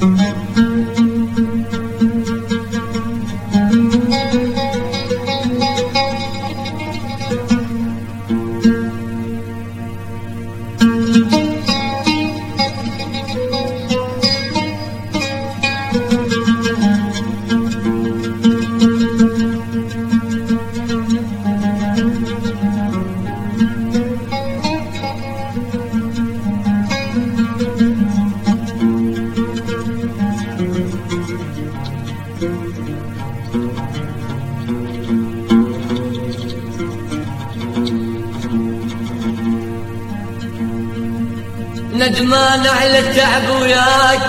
ندمان على التعب وياك،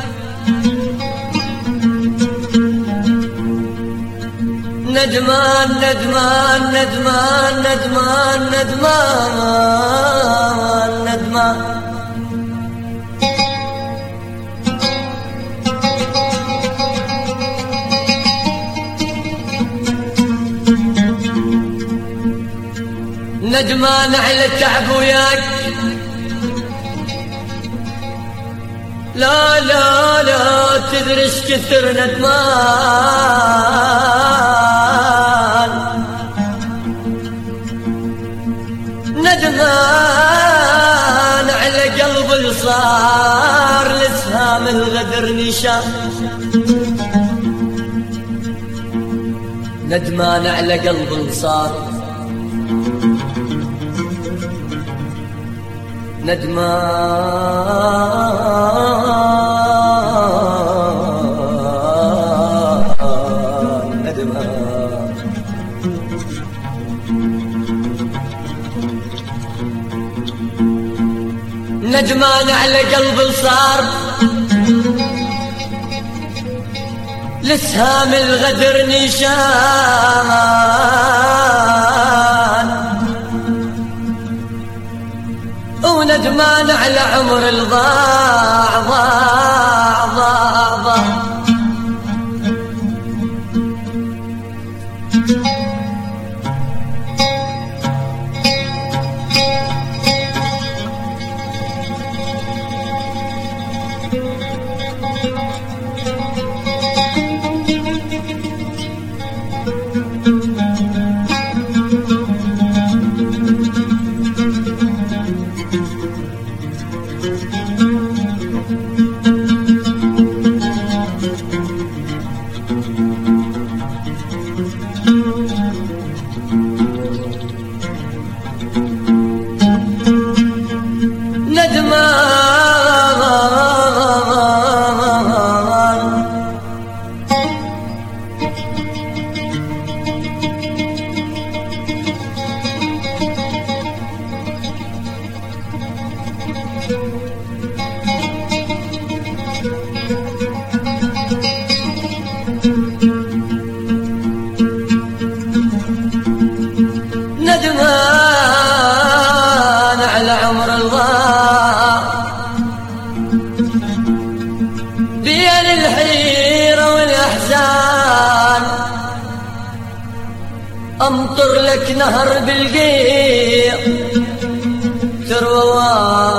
ندمان ندمان ندمان ندمان ندمان ندمان ندمان على التعب وياك. لا لا لا تدري ايش كثر ندمان، ندمان على قلب اللي صار لسهام الغدر نشان، ندمان على قلب اللي صار ندمان ندمان. ندمان على قلب صار لسهام الغدر نشان، وندمان على عمر الضاع ضاع ضاع ضاع. ندمان على عمر الضاع بين الحيرة والأحزان، أمطر لك نهر بالقيع تروى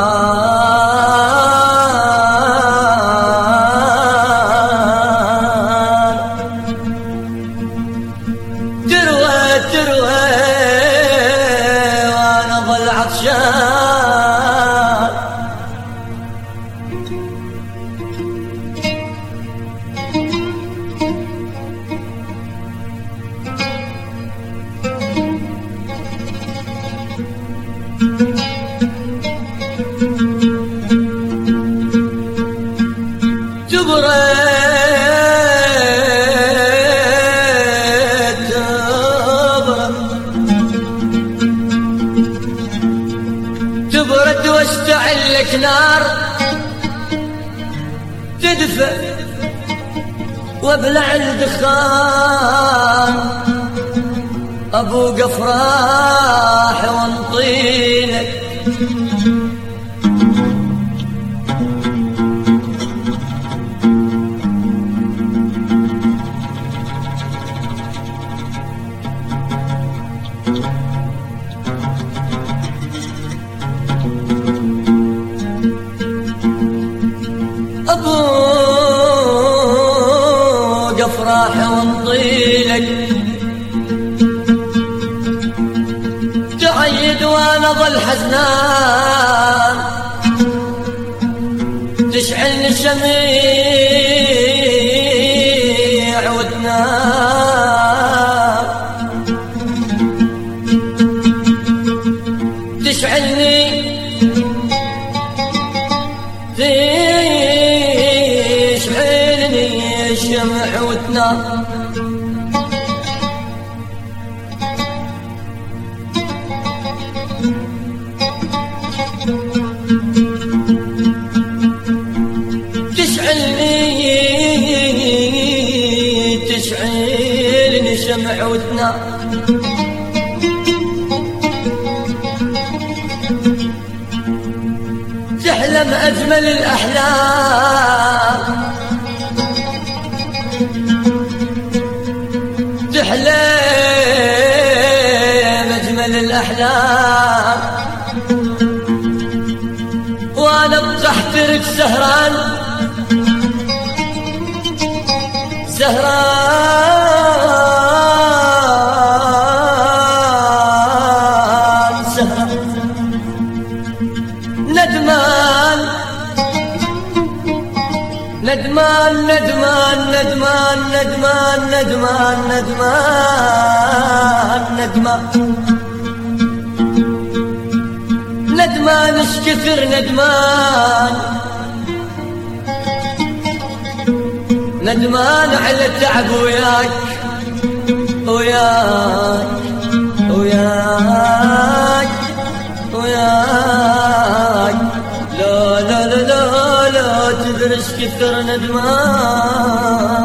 تبرد واشتعل لك نار تدفى وابلع الدخان، ابوق افراح وانطينك أبوك جفراح وانطيلك تعيد وانا ظل حزنان تشعلني الشميع وتنام تشعلني الشمع وتنام تشعلني شمع وتنام تحلم أجمل الأحلام تحلم أجمل الأحلام وأنا بتحترك سهران ندمان ندمان ندمان ندمان ندمان ندمان ندمان ندمان ندمان اش كثر ندمان ندمان على التعب وياك وياك وياك وياك لا لا لا لا لا تدري اش كثر ندمان